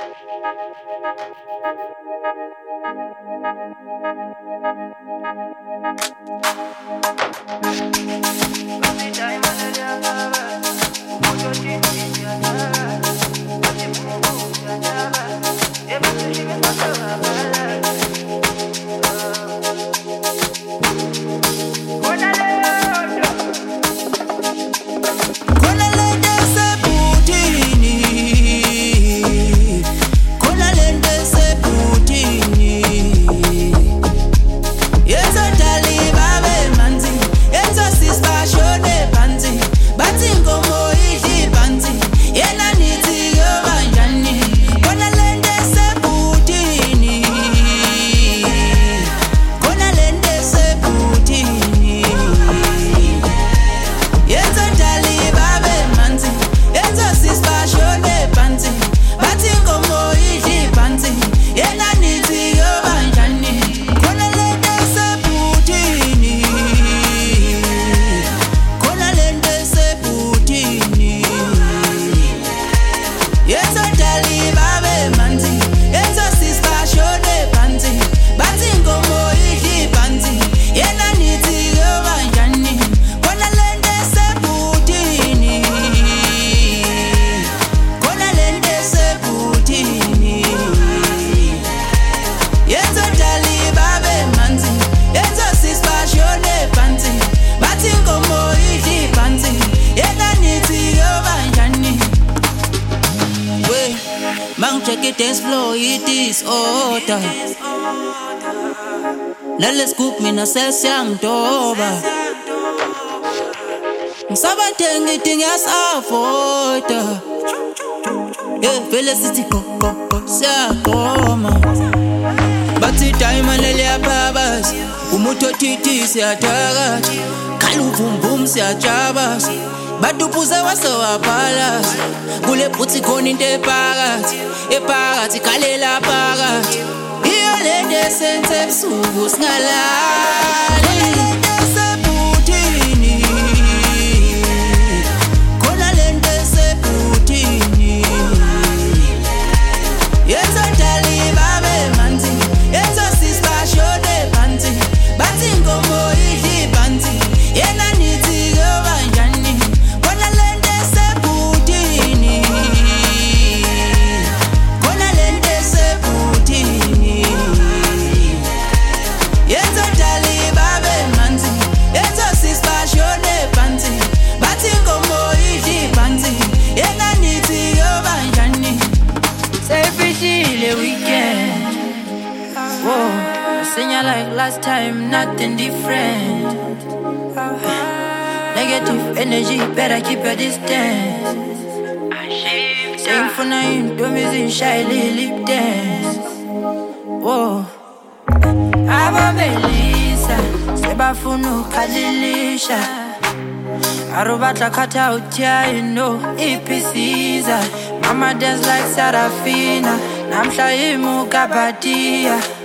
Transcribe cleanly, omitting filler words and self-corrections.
Let's cook me na sesang doba. Sabateng eating as afota. Yeah, felicity ko sa koma. Bati time anele babas. Umuto titi siya tagat. Kalu boom boom siya chabas. Badupuza wasawa palas. Gule puti koninte pagat. E pagat kalela pagat. Lende sense busuku singalali. Lende seputini. Khona lende seputini. Yenza dali babe manzi. Yenza sispa shode panzi. Bathi ngomo idli panzi. Yena nithi yobanjani. Khona lende seputini. Khona lende seputini. Yenza dali babe manzi. Yenza sispa shone panzi. Bathi ngomo idli panzi. Yena nithi yobanjani. Say fishile weekend. Whoa, I sing ya like last time, nothing different. Negative energy, better keep your distance. Sing for nine, do me in shy lip dance. Whoa. Aba Melissa, seba funu kalilisha. Arubatla kata utia, you know, ipisiza. Mama dance like Sarafina, namsha imu kapatia.